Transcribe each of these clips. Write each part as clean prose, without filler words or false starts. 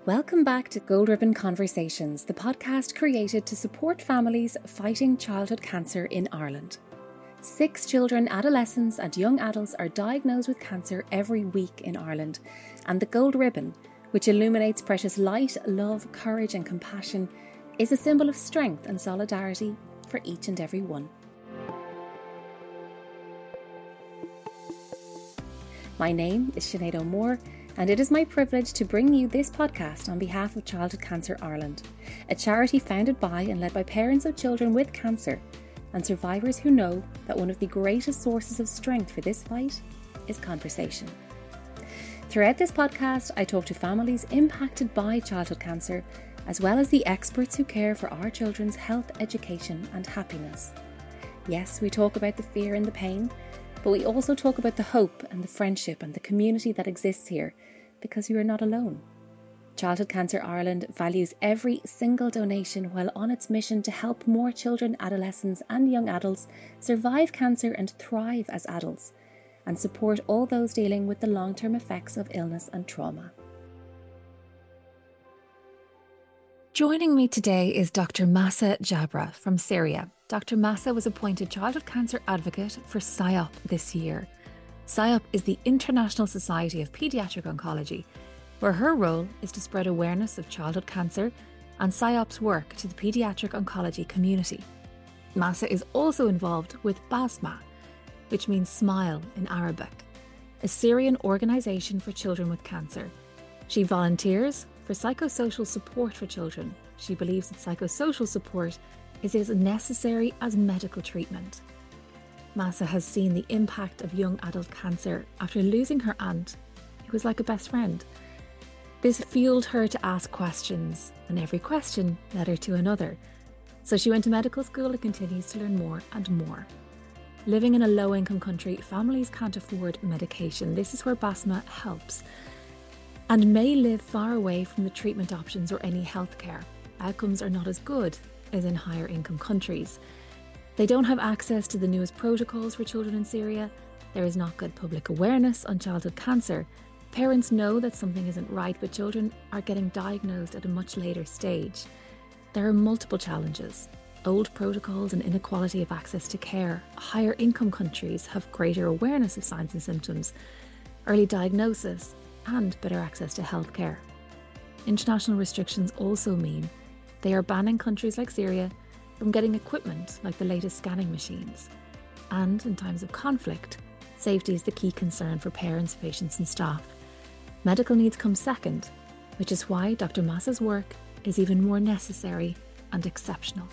Welcome back to Gold Ribbon Conversations, the podcast created to support families fighting childhood cancer in Ireland. 6 children, adolescents and young adults are diagnosed with cancer every week in Ireland, and the Gold Ribbon, which illuminates precious light, love, courage and compassion, is a symbol of strength and solidarity for each and every one. My name is Sinead O'Moore, and it is my privilege to bring you this podcast on behalf of Childhood Cancer Ireland, a charity founded by and led by parents of children with cancer and survivors who know that one of the greatest sources of strength for this fight is conversation. Throughout this podcast, I talk to families impacted by childhood cancer, as well as the experts who care for our children's health, education and happiness. Yes, we talk about the fear and the pain, but we also talk about the hope and the friendship and the community that exists here, because you are not alone. Childhood Cancer Ireland values every single donation while on its mission to help more children, adolescents and young adults survive cancer and thrive as adults, and support all those dealing with the long-term effects of illness and trauma. Joining me today is Dr. Mahsa Jabra from Syria. Dr. Mahsa was appointed Childhood Cancer Advocate for SIOP this year. SIOP is the International Society of Paediatric Oncology, where her role is to spread awareness of childhood cancer and SIOP's work to the paediatric oncology community. Mahsa is also involved with BASMA, which means smile in Arabic, a Syrian organisation for children with cancer. She volunteers for psychosocial support for children. She believes that psychosocial support is as necessary as medical treatment. Mahsa has seen the impact of young adult cancer after losing her aunt, who was like a best friend. This fueled her to ask questions, and every question led her to another. So she went to medical school and continues to learn more and more. Living in a low-income country, families can't afford medication. This is where BASMA helps, and may live far away from the treatment options or any healthcare. Outcomes are not as good as in higher income countries. They don't have access to the newest protocols for children in Syria. There is not good public awareness on childhood cancer. Parents know that something isn't right, but children are getting diagnosed at a much later stage. There are multiple challenges: old protocols and inequality of access to care. Higher income countries have greater awareness of signs and symptoms, early diagnosis, and better access to healthcare. International restrictions also mean they are banning countries like Syria from getting equipment like the latest scanning machines. And in times of conflict, safety is the key concern for parents, patients and staff. Medical needs come second, which is why Dr. Mahsa's work is even more necessary and exceptional.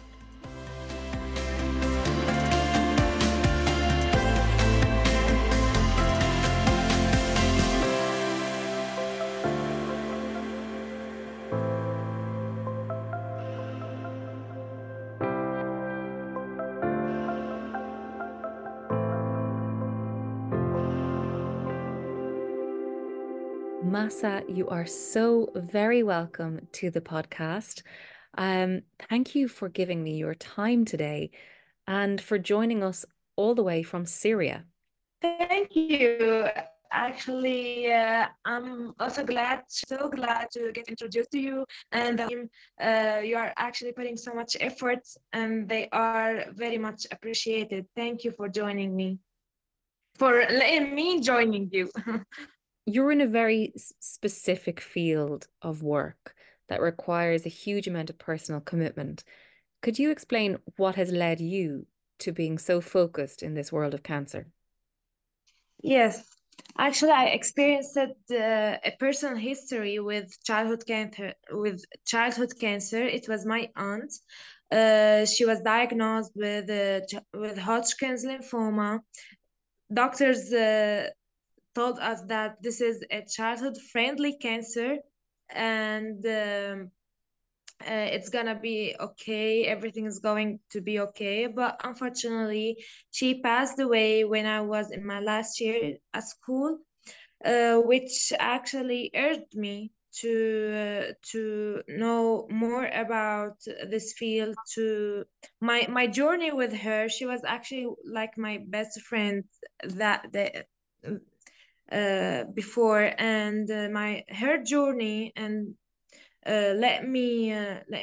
Mahsa, you are so very welcome to the podcast. Thank you for giving me your time today and for joining us all the way from Syria. Thank you. Actually, I'm also so glad to get introduced to you, and you are actually putting so much effort, and they are very much appreciated. Thank you for joining me, for letting me joining you. You're in a very specific field of work that requires a huge amount of personal commitment. Could you explain what has led you to being so focused in this world of cancer? Yes, actually, I experienced a personal history with childhood cancer. It was my aunt. She was diagnosed with Hodgkin's lymphoma. Doctors told us that this is a childhood-friendly cancer, and it's gonna be okay. Everything is going to be okay. But unfortunately, she passed away when I was in my last year at school, which actually urged me to know more about this field. To my journey with her, she was actually like my best friend that the before, and her journey and let me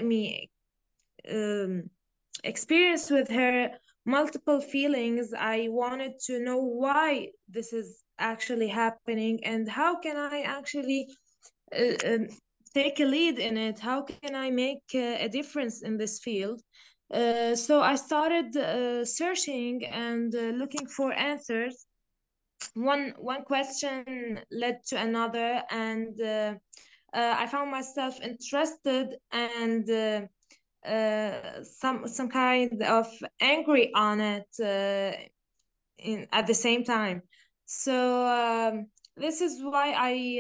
experience with her multiple feelings. I wanted to know why this is actually happening and how can I actually take a lead in it. How can I make a difference in this field? So I started searching and looking for answers. One question led to another, and I found myself interested and some kind of angry on it at the same time. So this is why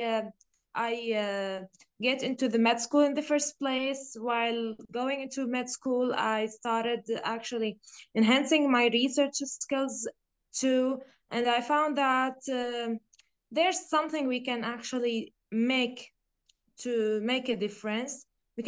I get into the med school in the first place. While going into med school, I started actually enhancing my research skills too, and I found that there's something we can actually make to make a difference.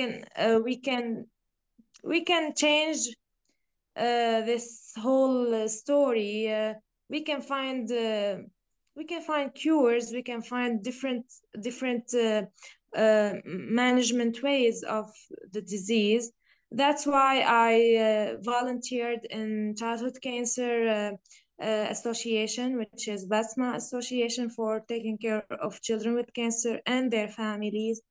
We can change this whole story. We can find cures. We can find different management ways of the disease. That's why I volunteered in Childhood Cancer Association, which is BASMA Association for taking care of children with cancer and their families.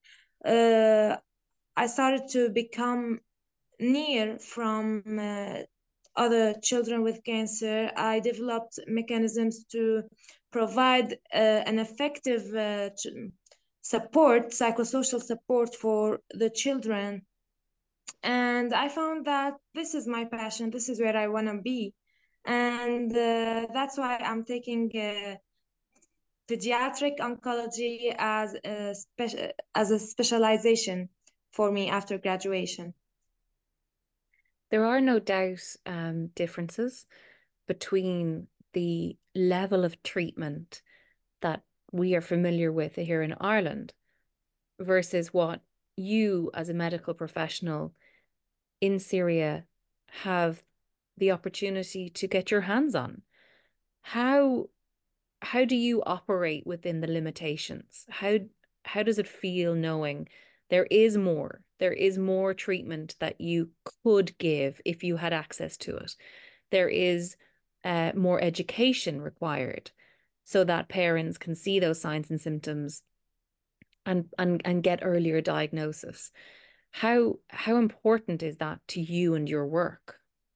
I started to become near from other children with cancer. I developed mechanisms to provide an effective support, psychosocial support for the children. And I found that this is my passion, this is where I want to be. And that's why I'm taking pediatric oncology as a specialization for me after graduation. There are no doubt differences between the level of treatment that we are familiar with here in Ireland versus what you as a medical professional in Syria have the opportunity to get your hands on. How do you operate within the limitations? How does it feel knowing there is more treatment that you could give if you had access to it? There is more education required so that parents can see those signs and symptoms and get earlier diagnosis. How important is that to you and your work?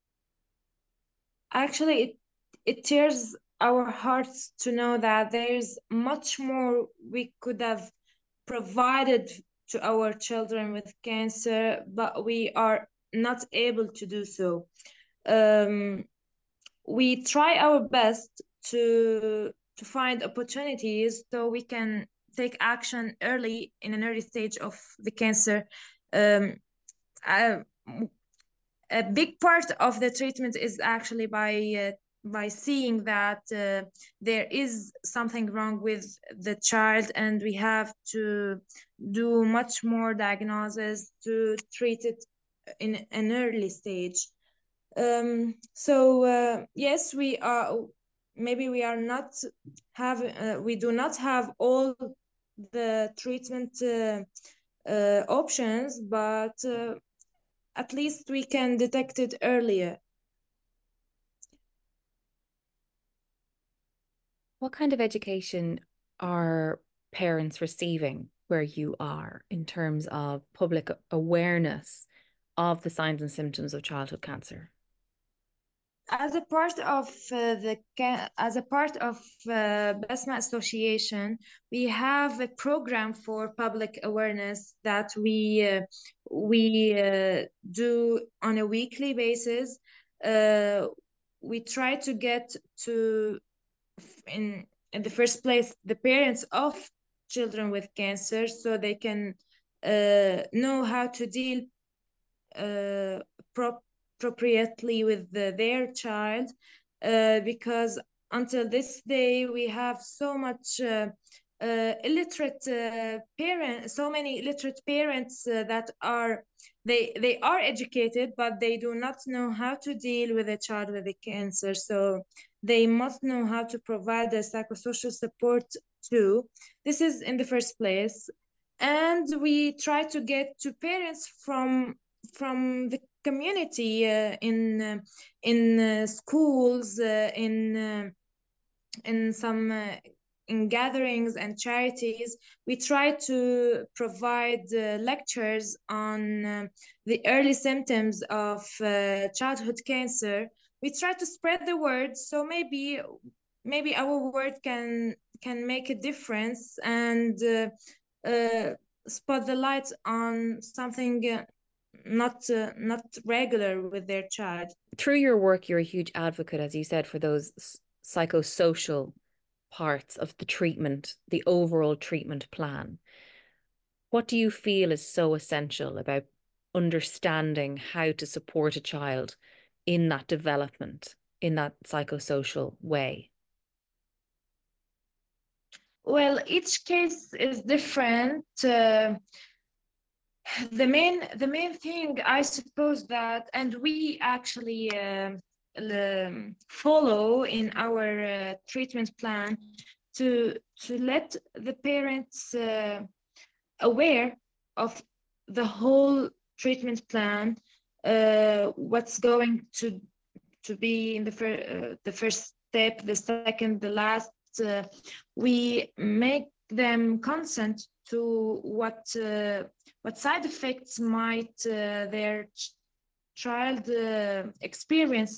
Actually, it tears our hearts to know that there's much more we could have provided to our children with cancer, but we are not able to do so. We try our best to find opportunities so we can take action early in an early stage of the cancer. A big part of the treatment is actually by seeing that there is something wrong with the child, and we have to do much more diagnosis to treat it in an early stage. So yes, maybe we do not have all the treatment options, but at least we can detect it earlier. What kind of education are parents receiving where you are in terms of public awareness of the signs and symptoms of childhood cancer? As a part of BASMA Association, we have a program for public awareness that we do on a weekly basis. We try to get to in the first place the parents of children with cancer, so they can know how to deal appropriately with their child, because until this day we have so much illiterate parents, so many illiterate parents that they are educated, but they do not know how to deal with a child with a cancer. So they must know how to provide the psychosocial support too. This is in the first place. and we try to get to parents from the community in schools, in some in gatherings and charities. We try to provide lectures on the early symptoms of childhood cancer. We try to spread the word, so maybe our word can make a difference and spot the light on something not regular with their child. Through your work, you're a huge advocate, as you said, for those psychosocial parts of the treatment, the overall treatment plan. What do you feel is so essential about understanding how to support a child in that development, in that psychosocial way? Well, each case is different. The main thing, I suppose, that, and we actually follow in our treatment plan, to let the parents aware of the whole treatment plan, what's going to be in the first step, the second, the last. We make them consent to what side effects might their child experience.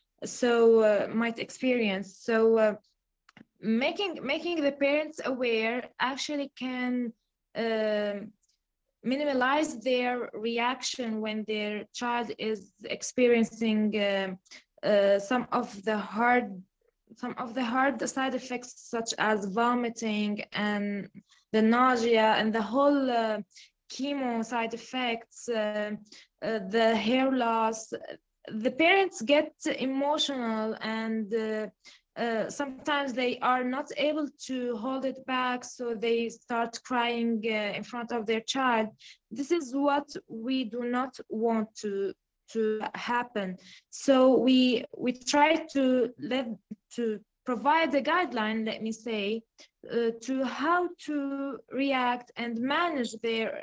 So making the parents aware actually can minimize their reaction when their child is experiencing some of the hard side effects, such as vomiting and the nausea and the whole chemo side effects, the hair loss. The parents get emotional, and sometimes they are not able to hold it back, so they start crying in front of their child. This is what we do not want to happen. So we try to provide a guideline, let me say, to how to react and manage their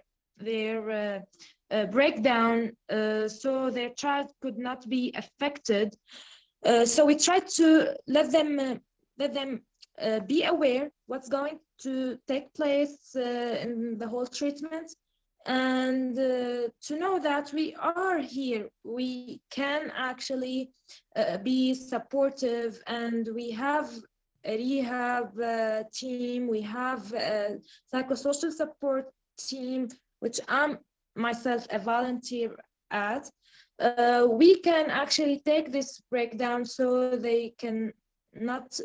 breakdown, so their child could not be affected. So we try to let them be aware what's going to take place in the whole treatment, and to know that we are here. We can actually be supportive, and we have a rehab team, we have a psychosocial support team, which I'm myself a volunteer at. We can actually take this breakdown so they cannot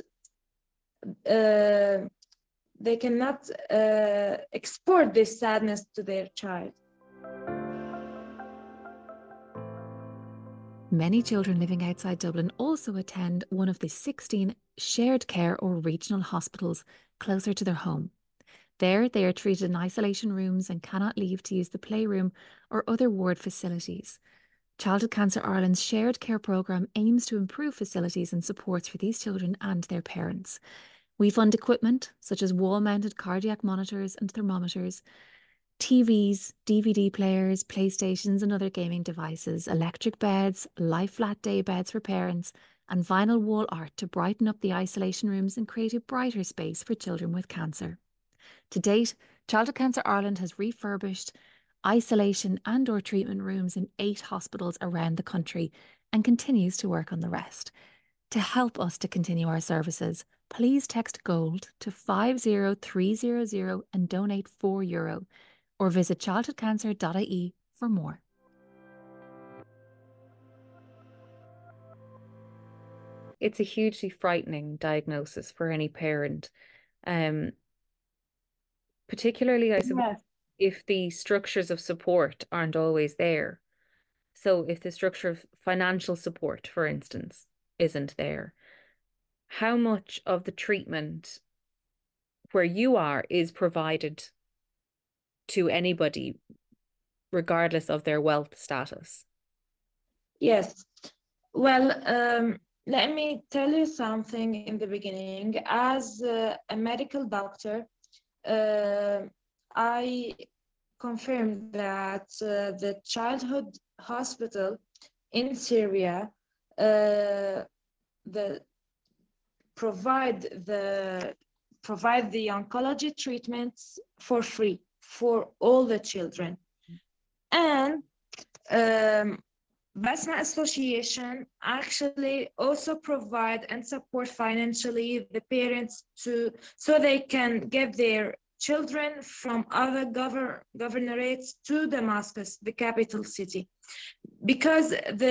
export this sadness to their child. Many children living outside Dublin also attend one of the 16 shared care or regional hospitals closer to their home. There, they are treated in isolation rooms and cannot leave to use the playroom or other ward facilities. Childhood Cancer Ireland's shared care programme aims to improve facilities and supports for these children and their parents. We fund equipment such as wall-mounted cardiac monitors and thermometers, TVs, DVD players, PlayStations and other gaming devices, electric beds, lie-flat day beds for parents, and vinyl wall art to brighten up the isolation rooms and create a brighter space for children with cancer. To date, Childhood Cancer Ireland has refurbished isolation and/or treatment rooms in 8 hospitals around the country and continues to work on the rest. To help us to continue our services, please text GOLD to 50300 and donate €4, or visit childhoodcancer.ie for more. It's a hugely frightening diagnosis for any parent, particularly, I suppose, Yes. if the structures of support aren't always there. So if the structure of financial support, for instance, isn't there, how much of the treatment where you are is provided to anybody, regardless of their wealth status? Yes. Well, let me tell you something in the beginning. As a medical doctor, I confirmed that the childhood hospital in Syria uh, the provide the oncology treatments for free for all the children. And Basma Association actually also provide and support financially the parents so they can get their children from other governorates to Damascus, the capital city, because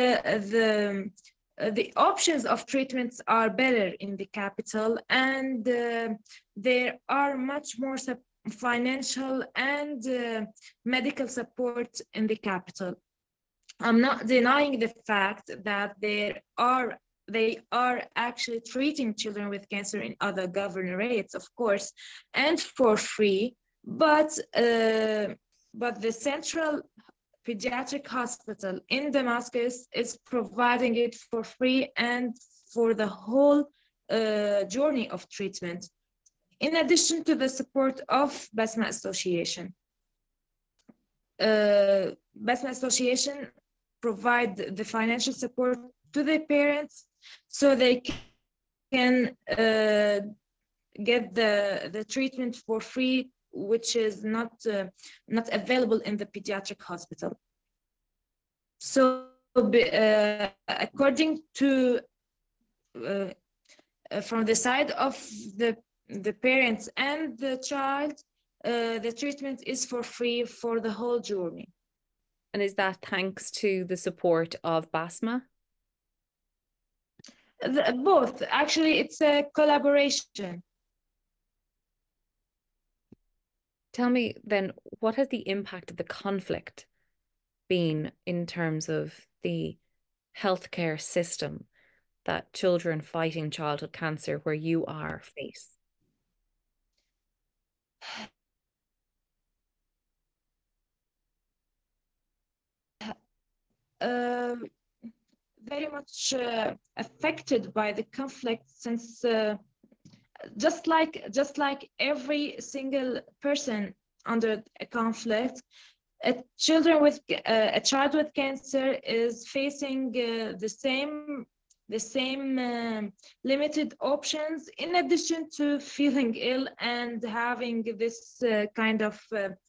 the options of treatments are better in the capital, and there are much more financial and medical support in the capital. I'm not denying the fact that they are actually treating children with cancer in other governorates, of course, and for free. But the central pediatric hospital in Damascus is providing it for free and for the whole journey of treatment, in addition to the support of Basma Association. Basma Association provide the financial support to the parents so they can get the treatment for free, which is not available in the pediatric hospital. So according to from the side of the parents and the child, the treatment is for free for the whole journey. And is that thanks to the support of Basma? Both. Actually, it's a collaboration. Tell me then, what has the impact of the conflict been in terms of the healthcare system that children fighting childhood cancer where you are face? Very much affected by the conflict, since just like every single person under a conflict, a child with cancer is facing the same limited options, in addition to feeling ill and having this kind of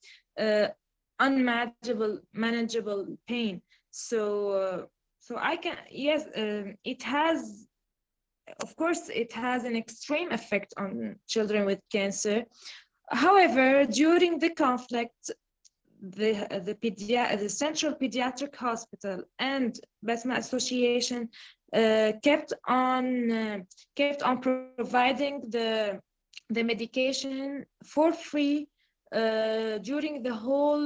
unmanageable pain. So I can, yes, it has, of course, it has an extreme effect on children with cancer. However, during the conflict, the Central Pediatric Hospital and Basma Association kept on providing the medication for free during the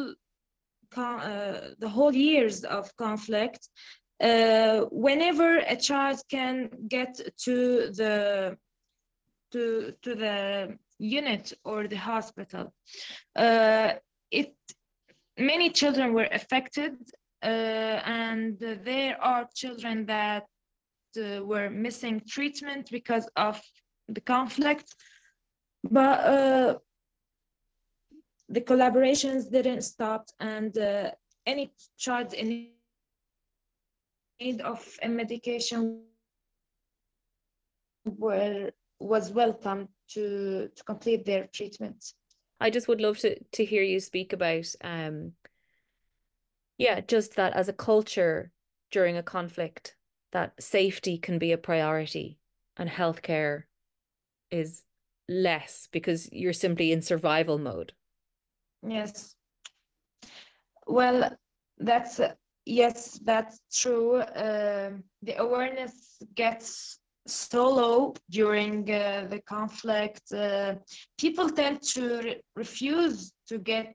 whole years of conflict. Whenever a child can get to the unit or the hospital, many children were affected, and there are children that were missing treatment because of the conflict. But the collaborations didn't stop, and any child in need of a medication was welcome to complete their treatment. I just would love to hear you speak about just that as a culture during a conflict, that safety can be a priority and healthcare is less because you're simply in survival mode. Yes. Well, yes, that's true. The awareness gets so low during the conflict. People tend to refuse to get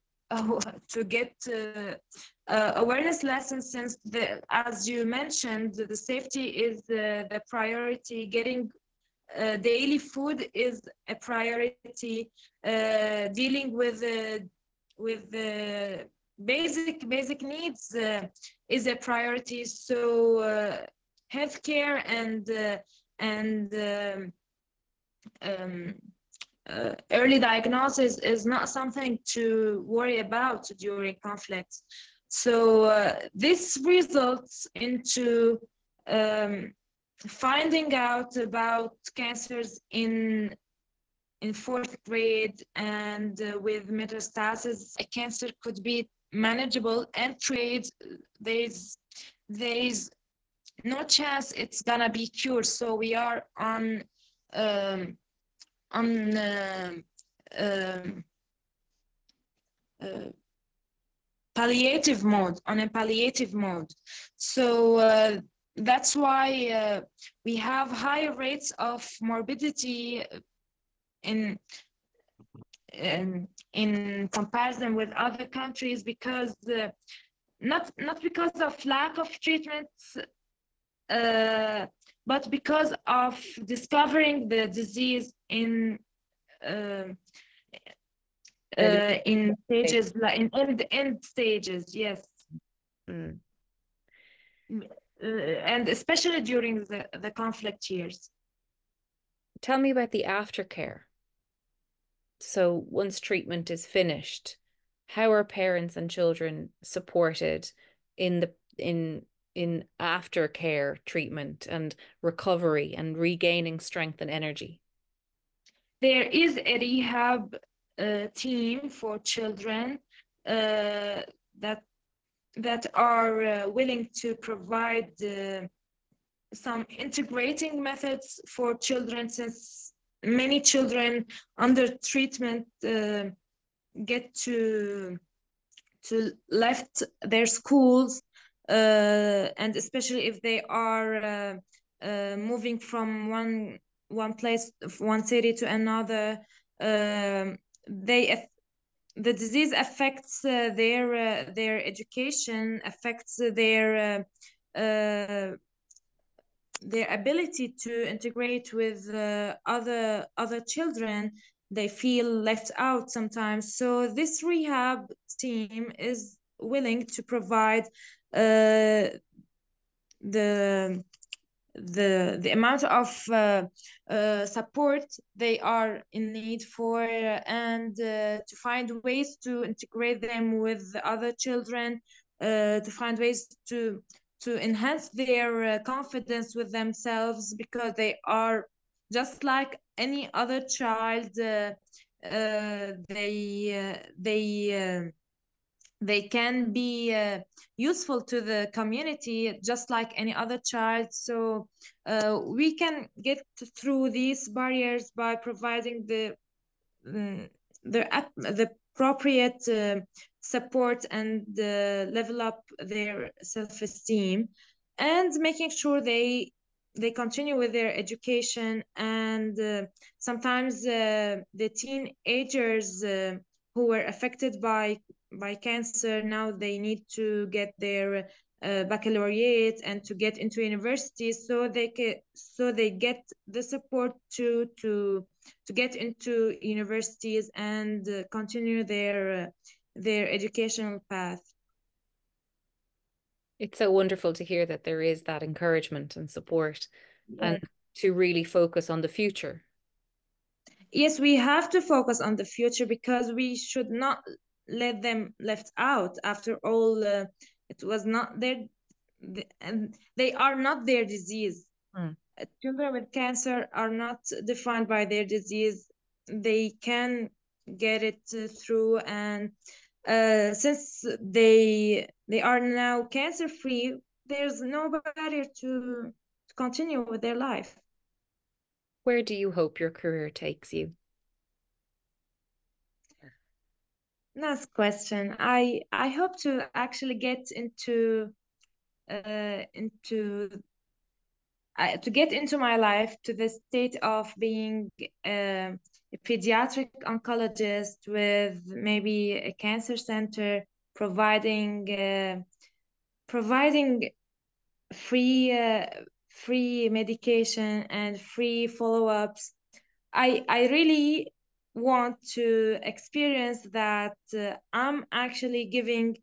awareness lessons, since as you mentioned, the safety is the priority. Getting daily food is a priority. Dealing with the basic needs is a priority. So healthcare and early diagnosis is not something to worry about during conflicts. So this results into finding out about cancers in fourth grade, and with metastasis, a cancer could be manageable and treated. There's no chance it's gonna be cured. So we are um, on palliative mode, on a palliative mode. So that's why we have higher rates of morbidity in comparison with other countries, because not because of lack of treatments, but because of discovering the disease in stages, like in end stages, yes. And especially during the conflict years. Tell me about the aftercare. So once treatment is finished, how are parents and children supported in aftercare treatment and recovery and regaining strength and energy? There is a rehab team for children that are willing to provide some integrating methods for children, since many children under treatment get to left their schools, and especially if they are moving from one place, one city to another, the disease affects their education, affects their ability to integrate with other children. They feel left out sometimes. So this rehab team is willing to provide the amount of support they are in need for, and to find ways to integrate them with other children, to find ways to enhance their confidence with themselves, because they are just like any other child. They can be useful to the community just like any other child. So we can get through these barriers by providing the appropriate support, and level up their self-esteem, and making sure they continue with their education. And sometimes the teenagers who were affected by cancer, now they need to get their baccalaureate and to get into universities, so they get the support to get into universities and continue their educational path. It's so wonderful to hear that there is that encouragement and support, and to really focus on the future. Yes, we have to focus on the future, because we should not let them left out. After all, it was not and they are not their disease. Children with cancer are not defined by their disease. They can get it through, and since they are now cancer free, there's no barrier to continue with their life. Where do you hope your career takes you? Nice question. I hope to actually get to get into my life to the state of being a pediatric oncologist with maybe a cancer center, providing free medication and free follow-ups. I really want to experience that I'm actually giving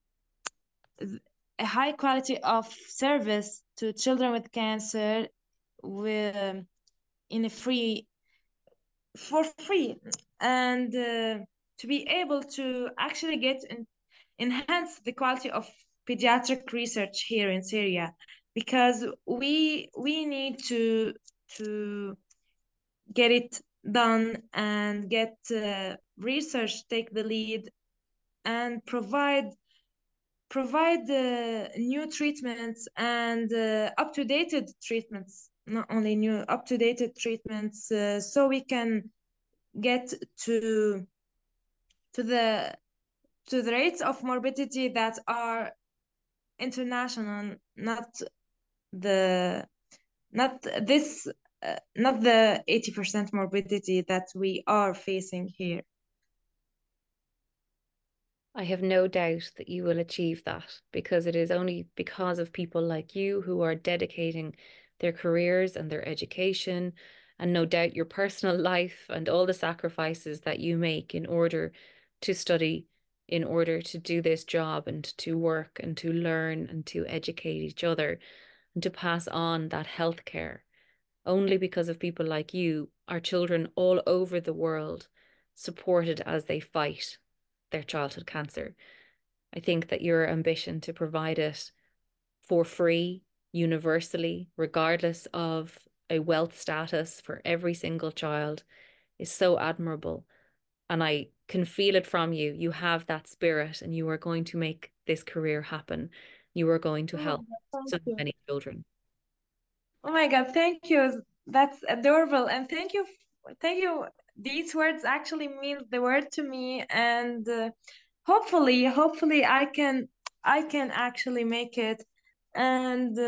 a high quality of service to children with cancer in a free for free, and to be able to actually enhance the quality of pediatric research here in Syria, because we need to get it done and get research take the lead and provide new treatments and up-to-date treatments, not only new up-to-date treatments, so we can get to the to the rates of morbidity that are international, the not this not the 80% morbidity that we are facing here. I have no doubt that you will achieve that, because it is only because of people like you who are dedicating their careers and their education, and no doubt your personal life and all the sacrifices that you make in order to study, in order to do this job and to work and to learn and to educate each other and to pass on that healthcare. Only because of people like you are children all over the world supported as they fight their childhood cancer. I think that your ambition to provide it for free, universally, regardless of a wealth status for every single child, is so admirable. And I can feel it from you. You have that spirit and you are going to make this career happen. You are going to Oh my help God, so thank you. many children. Oh my God, thank you. That's adorable. And thank you. These words actually mean the word to me. And hopefully I can actually make it. And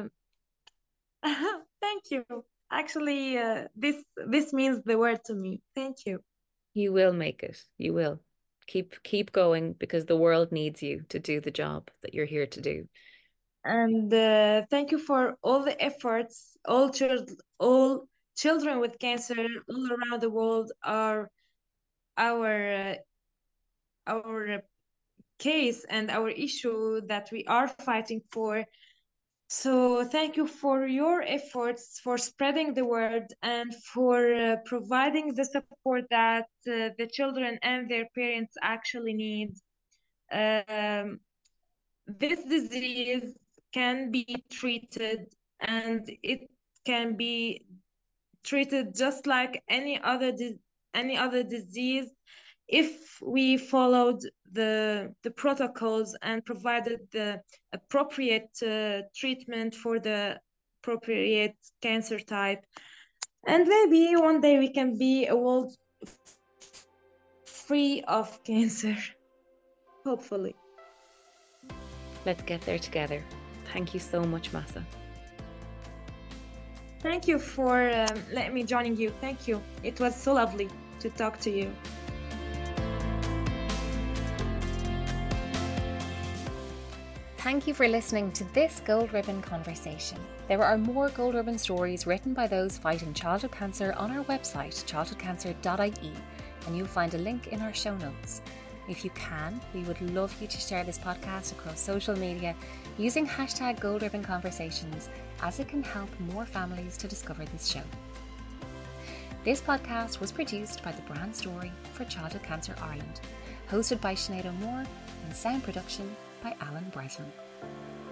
thank you. Actually, this means the word to me. Thank you. You will make it. You will. Keep going, because the world needs you to do the job that you're here to do. And thank you for all the efforts. All children with cancer all around the world are our our case and our issue that we are fighting for. So thank you for your efforts, for spreading the word, and for providing the support that the children and their parents actually need. Um, this disease can be treated, and it can be treated just like any other disease if we followed the protocols and provided the appropriate treatment for the appropriate cancer type. And maybe one day we can be a world free of cancer. Hopefully. Let's get there together. Thank you so much, Masa. Thank you for letting me joining you. Thank you. It was so lovely to talk to you. Thank you for listening to this Gold Ribbon conversation. There are more Gold Ribbon stories written by those fighting childhood cancer on our website, childhoodcancer.ie, and you'll find a link in our show notes. If you can, we would love you to share this podcast across social media using hashtag Gold Ribbon Conversations, as it can help more families to discover this show. This podcast was produced by the Brand Story for Childhood Cancer Ireland, hosted by Sinead O'Moore, and sound production by Alan Breslin.